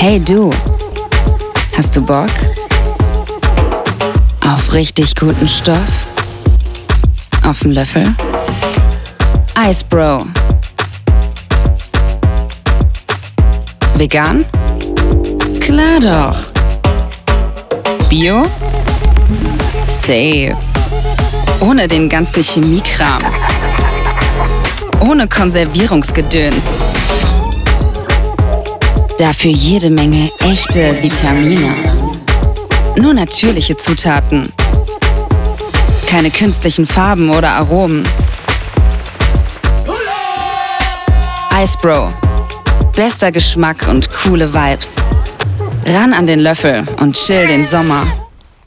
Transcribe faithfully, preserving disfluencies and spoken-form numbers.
Hey du, hast du Bock auf richtig guten Stoff? Auf 'n Löffel? Ice Bro. Vegan? Klar doch. Bio? Safe. Ohne den ganzen Chemiekram. Ohne Konservierungsgedöns. Dafür jede Menge echte Vitamine. Nur natürliche Zutaten. Keine künstlichen Farben oder Aromen. Ice Bro. Bester Geschmack und coole Vibes. Ran an den Löffel und chill den Sommer.